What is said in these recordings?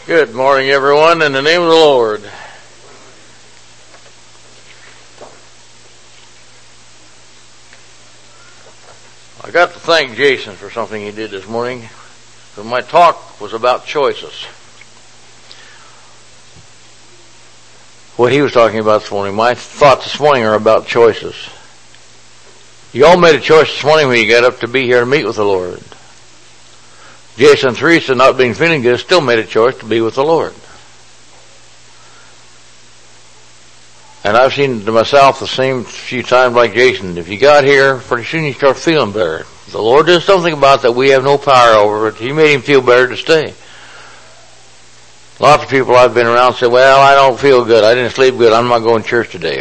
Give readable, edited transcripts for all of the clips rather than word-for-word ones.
Good morning, everyone, in the name of the Lord. I got to thank Jason for something he did this morning. So my talk was about choices. What he was talking about this morning, my thoughts this morning are about choices. You all made a choice this morning when you got up to be here to meet with the Lord. Jason and Teresa, not being feeling good, still made a choice to be with the Lord. And I've seen to myself the same few times like Jason. If you got here, pretty soon you start feeling better. The Lord does something about that we have no power over it. He made him feel better to stay. Lots of people I've been around say, well, I don't feel good. I didn't sleep good. I'm not going to church today.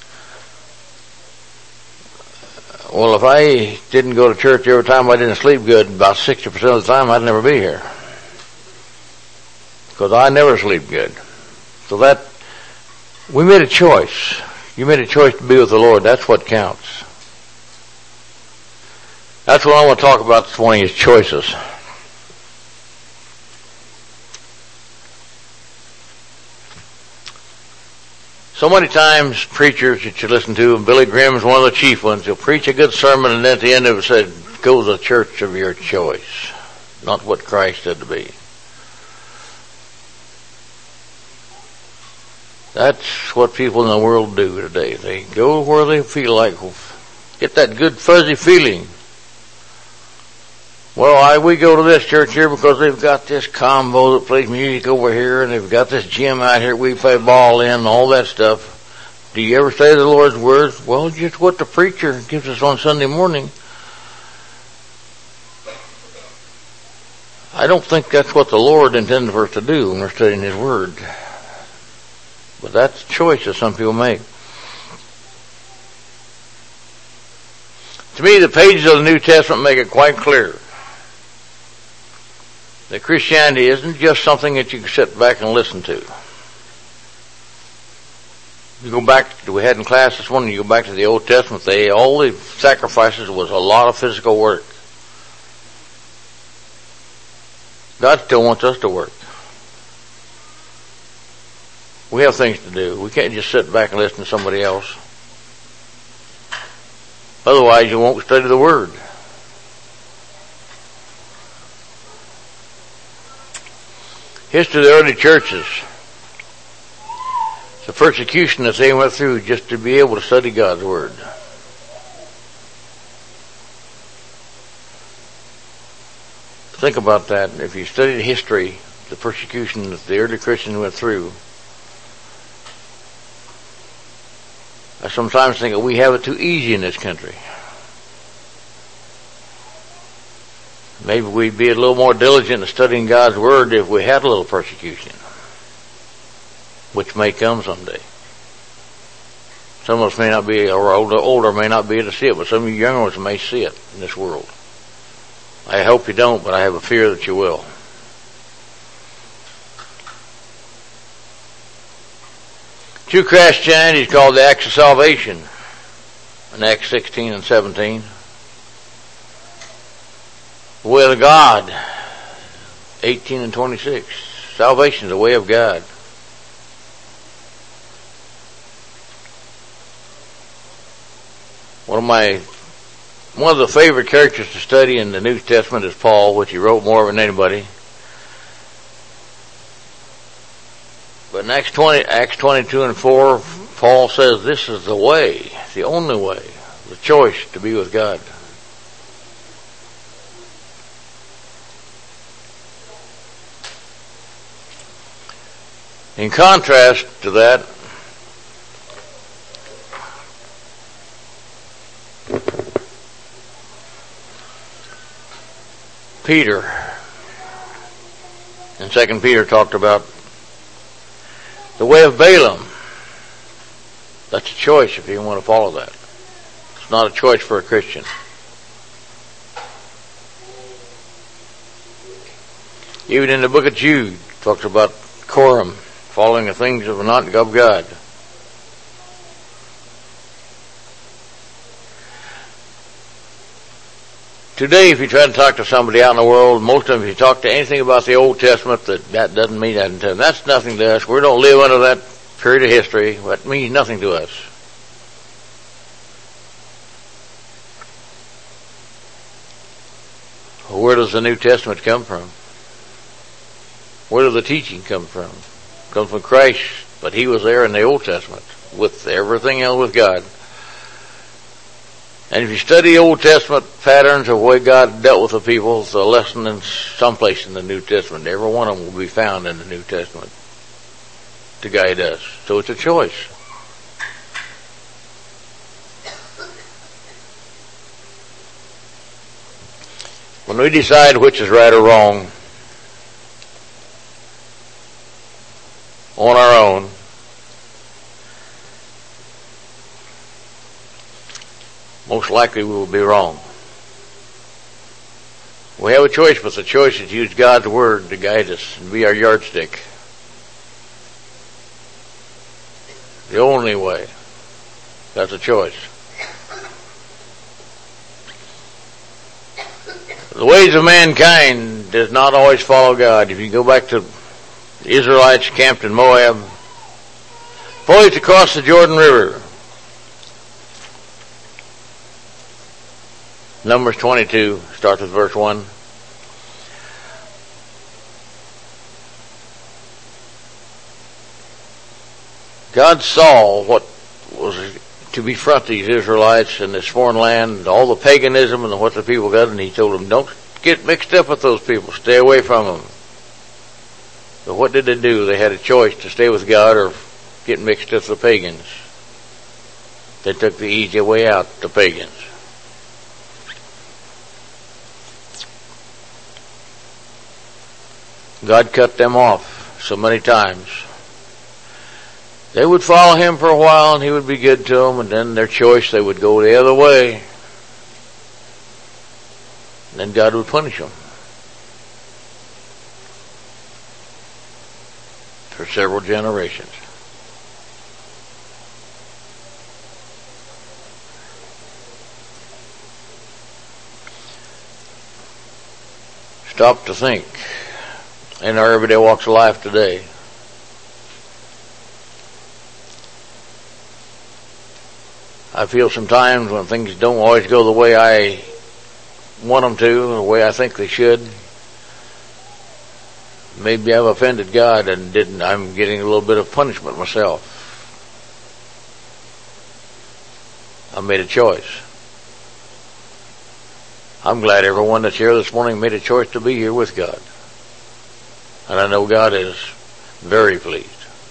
Well, if I didn't go to church every time I didn't sleep good, about 60% of the time I'd never be here. Because I never sleep good. So we made a choice. You made a choice to be with the Lord. That's what counts. That's what I want to talk about this morning is choices. So many times preachers that you listen to, and Billy Graham is one of the chief ones, he'll preach a good sermon and then at the end of it said, go to the church of your choice, not what Christ said to be. That's what people in the world do today. They go where they feel like, get that good fuzzy feeling. Well, we go to this church here because they've got this combo that plays music over here, and they've got this gym out here we play ball in, and all that stuff. Do you ever say the Lord's words? Well, just what the preacher gives us on Sunday morning. I don't think that's what the Lord intended for us to do when we're studying His Word. But that's a choice that some people make. To me, the pages of the New Testament make it quite clear that Christianity isn't just something that you can sit back and listen to. You go back, we had in class this morning, you go back to the Old Testament, all the sacrifices was a lot of physical work. God still wants us to work. We have things to do. We can't just sit back and listen to somebody else. Otherwise you won't study the Word. History of the early churches. The persecution that they went through just to be able to study God's Word. Think about that. If you studied history, the persecution that the early Christians went through, I sometimes think that we have it too easy in this country. Maybe we'd be a little more diligent in studying God's Word if we had a little persecution, which may come someday. Some of us may not be, or older may not be able to see it, but some of you younger ones may see it in this world. I hope you don't, but I have a fear that you will. True Christianity is called the Acts of Salvation in Acts 16 and 17. The way of God, 18 and 26. Salvation is the way of God. One of the favorite characters to study in the New Testament is Paul, which he wrote more than anybody. But in Acts 22 and 4, Paul says this is the way, the only way, the choice to be with God. In contrast to that, Peter in 2 Peter talked about the way of Balaam. That's a choice if you want to follow that. It's not a choice for a Christian. Even in the book of Jude, it talks about Coram, following the things of not of God. Today, if you try to talk to somebody out in the world, most of them, if you talk to anything about the Old Testament, that doesn't mean nothing to them. That's nothing to us. We don't live under that period of history. That means nothing to us. Where does the New Testament come from? Where does the teaching come from? It comes from Christ, but he was there in the Old Testament with everything else with God. And if you study Old Testament patterns of the way God dealt with the people, it's a lesson in someplace in the New Testament. Every one of them will be found in the New Testament to guide us. So it's a choice. When we decide which is right or wrong on our own, most likely we will be wrong. We have a choice, but the choice is to use God's Word to guide us and be our yardstick. The only way. That's a choice. The ways of mankind does not always follow God. If you go back to the Israelites camped in Moab, poised across the Jordan River, Numbers 22, starts with verse 1. God saw what was to befront these Israelites in this foreign land, all the paganism and what the people got, and he told them, don't get mixed up with those people. Stay away from them. But what did they do? They had a choice to stay with God or get mixed up with the pagans. They took the easy way out, the pagans. God cut them off so many times. They would follow him for a while and he would be good to them, and then their choice, they would go the other way. And then God would punish them for several generations. Stop to think in our everyday walks of life today. I feel sometimes when things don't always go the way I want them to, the way I think they should. Maybe I've offended God and I'm getting a little bit of punishment myself. I made a choice. I'm glad everyone that's here this morning made a choice to be here with God. And I know God is very pleased.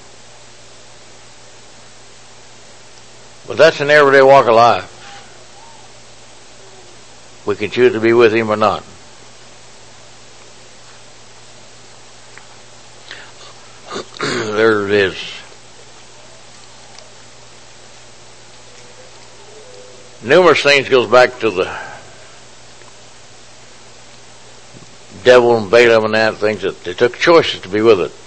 But that's an everyday walk of life. We can choose to be with him or not. There it is. Numerous things goes back to the devil and Balaam and that, things that they took choices to be with it.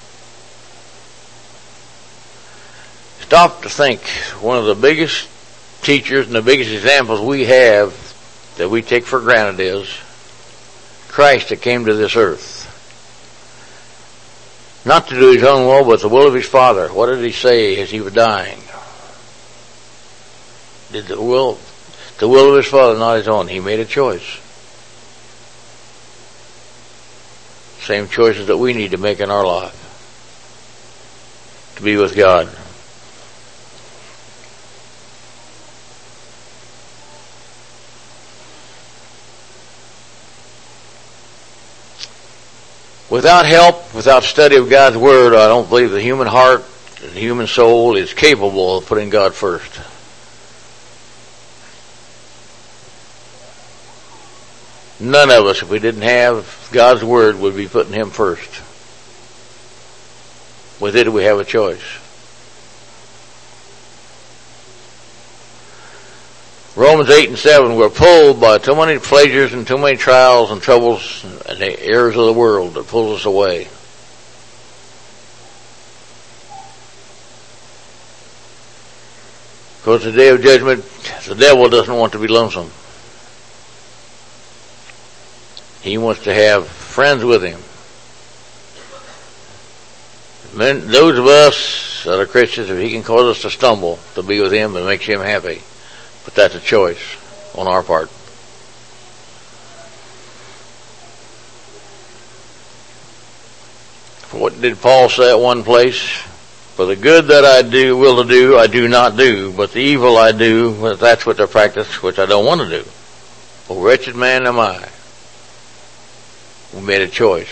Stop to think, one of the biggest teachers and the biggest examples we have that we take for granted is Christ that came to this earth. Not to do his own will, but the will of his Father. What did he say as he was dying? Did the will of his Father, not his own. He made a choice. Same choices that we need to make in our life. To be with God. Without help, without study of God's Word, I don't believe the human heart and the human soul is capable of putting God first. None of us, if we didn't have God's Word, would be putting him first. With it, we have a choice. Romans 8 and 7, we're pulled by too many pleasures and too many trials and troubles and the errors of the world that pulls us away. Because the day of judgment, the devil doesn't want to be lonesome. He wants to have friends with him. Those of us that are Christians, if he can cause us to stumble to be with him, it makes him happy. But that's a choice on our part. What did Paul say at one place? For the good that I will do, I do not do, but the evil I do, that's what I practice, which I don't want to do. Oh, wretched man am I. We made a choice.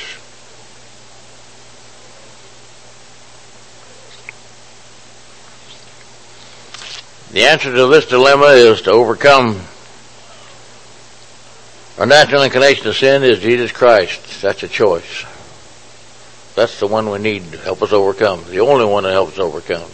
The answer to this dilemma is to overcome our natural inclination to sin is Jesus Christ. That's a choice. That's the one we need to help us overcome. The only one that helps us overcome.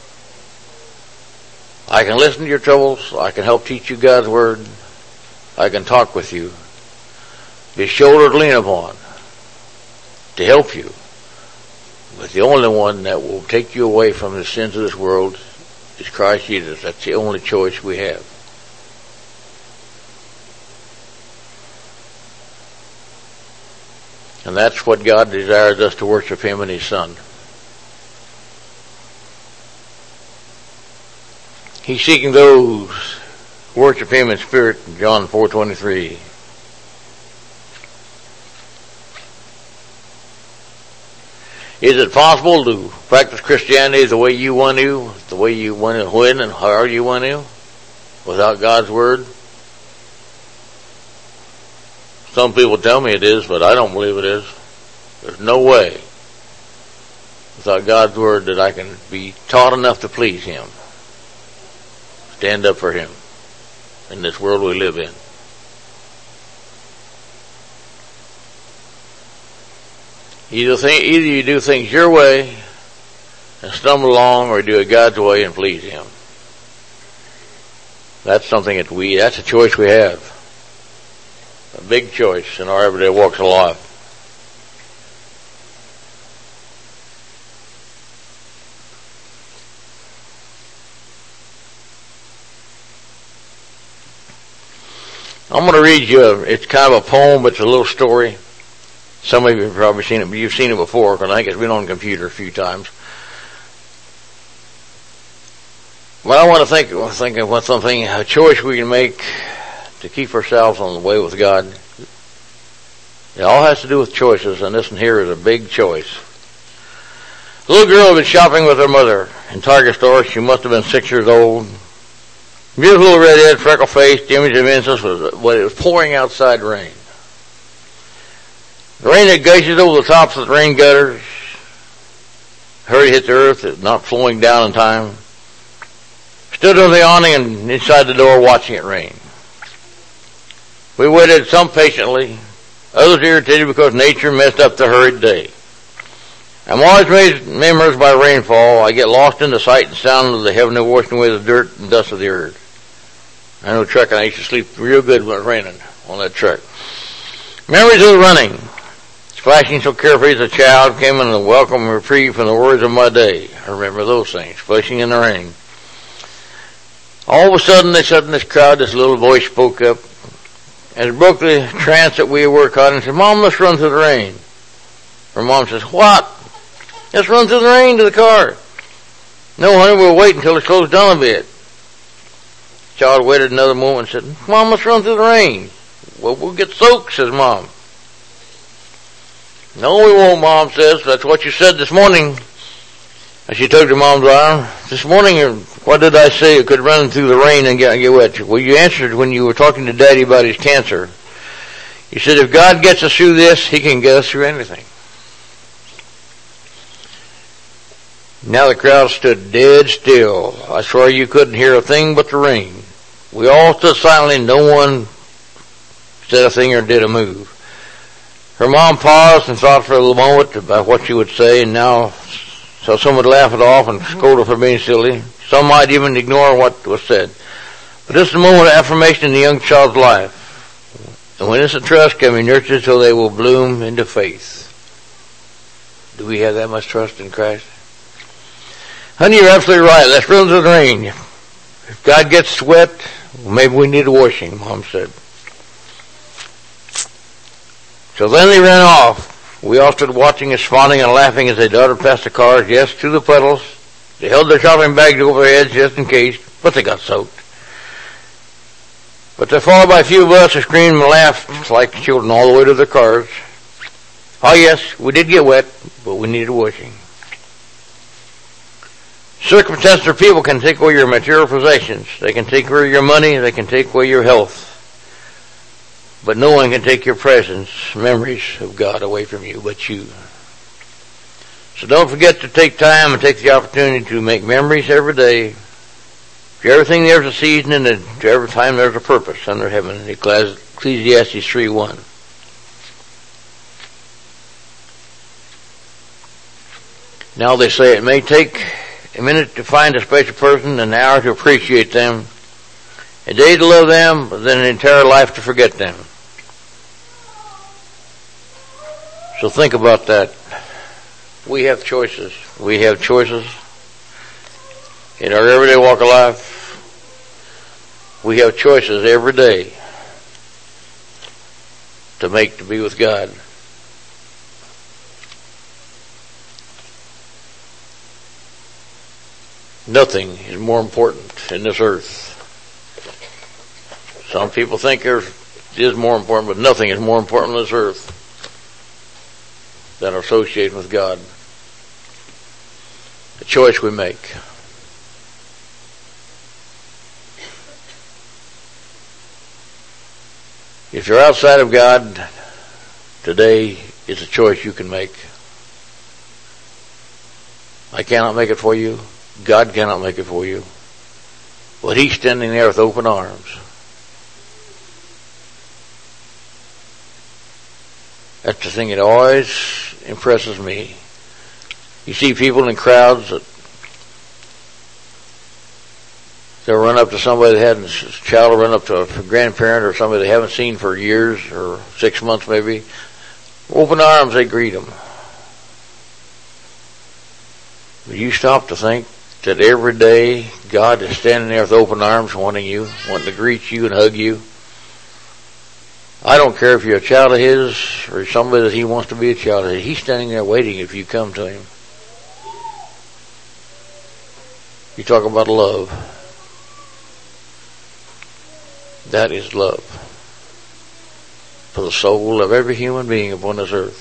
I can listen to your troubles. I can help teach you God's Word. I can talk with you. Be a shoulder to lean upon to help you. But the only one that will take you away from the sins of this world is Christ Jesus. That's the only choice we have. And that's what God desires us to worship Him and His Son. He's seeking those who worship Him in spirit, in John 4:23. Is it possible to practice Christianity the way you want to, when and how you want to, without God's Word? Some people tell me it is, but I don't believe it is. There's no way without God's Word that I can be taught enough to please Him. Stand up for Him in this world we live in. Either you do things your way and stumble along, or do it God's way and please Him. That's something that's a choice we have. A big choice in our everyday walks of life. I'm going to read you, it's kind of a poem, but it's a little story. Some of you have probably seen it, but you've seen it before, because I think it's been on the computer a few times. But I want to think of something, a choice we can make to keep ourselves on the way with God. It all has to do with choices, and this one here is a big choice. A little girl had been shopping with her mother in Target store. She must have been 6 years old. Beautiful little redhead, freckle-faced, image of innocence, it was pouring outside rain. The rain that gushes over the tops of the rain gutters, hurried hit the earth, not flowing down in time. Stood on the awning and inside the door watching it rain. We waited, some patiently, others irritated because nature messed up the hurried day. I'm always made memories by rainfall. I get lost in the sight and sound of the heavenly washing away the dirt and dust of the earth. I know a truck, and I used to sleep real good when it was raining on that truck. Memories of the running. Splashing so carefree as a child, came in a welcome reprieve from the worries of my day. I remember those things, splashing in the rain. All of a sudden, this crowd, this little voice spoke up, and it broke the trance that we were caught in, and said, "Mom, let's run through the rain." Her mom says, "What? Let's run through the rain to the car." "No, honey, we'll wait until it slows down a bit." The child waited another moment and said, "Mom, let's run through the rain." "Well, we'll get soaked," says Mom. "No, we won't," Mom says. "That's what you said this morning." And she took her mom's arm. "This morning, what did I say? You could run through the rain and get wet." "Well, you answered when you were talking to Daddy about his cancer. You said, if God gets us through this, He can get us through anything." Now the crowd stood dead still. I swear you couldn't hear a thing but the rain. We all stood silently. No one said a thing or did a move. Her mom paused and thought for a moment about what she would say, and now so some would laugh it off and scold her for being silly. Some might even ignore what was said. But this is a moment of affirmation in the young child's life. And when innocent trust can be nurtured till they will bloom into faith. Do we have that much trust in Christ? "Honey, you're absolutely right. Let's run through the rain. If God gets wet, well, maybe we need a washing," Mom said. So then they ran off. We all stood watching and smiling and laughing as they darted past the cars, yes, to the puddles. They held their shopping bags over their heads just in case, but they got soaked. But they're followed by a few of us who screamed and laughed like children all the way to their cars. Oh yes, we did get wet, but we needed washing. Circumstances or people can take away your material possessions. They can take away your money. They can take away your health. But no one can take your presence, memories of God away from you but you. So don't forget to take time and take the opportunity to make memories every day. To everything there's a season, and to every time there's a purpose under heaven. Ecclesiastes 3:1. Now they say it may take a minute to find a special person, an hour to appreciate them, a day to love them, but then an entire life to forget them. So think about that. We have choices. We have choices in our everyday walk of life. We have choices every day to make to be with God. Nothing is more important in this earth. Some people think it is more important, but nothing is more important on this earth than our association with God. The choice we make. If you're outside of God, today is a choice you can make. I cannot make it for you. God cannot make it for you. But He's standing there with open arms. That's the thing that always impresses me. You see people in crowds that they'll run up to somebody that hadn't, a child will run up to a grandparent or somebody they haven't seen for years or 6 months maybe. Open arms, they greet them. But you stop to think that every day God is standing there with open arms wanting to greet you and hug you. I don't care if you're a child of His or somebody that He wants to be a child of His. He's standing there waiting if you come to Him. You talk about love. That is love for the soul of every human being upon this earth.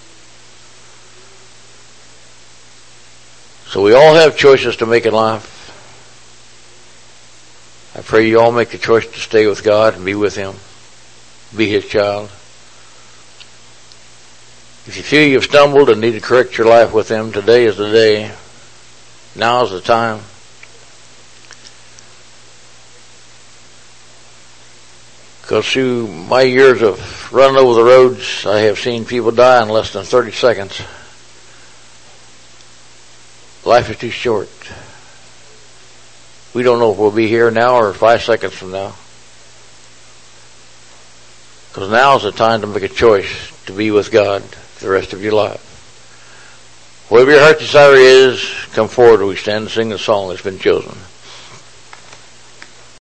So we all have choices to make in life. I pray you all make the choice to stay with God and be with Him. Be His child. If you feel you've stumbled and need to correct your life with Him, today is the day. Now is the time. Because through my years of running over the roads, I have seen people die in less than 30 seconds. Life is too short. We don't know if we'll be here now or 5 seconds from now. Because now is the time to make a choice to be with God for the rest of your life. Whatever your heart's desire is, come forward and we stand and sing the song that's been chosen.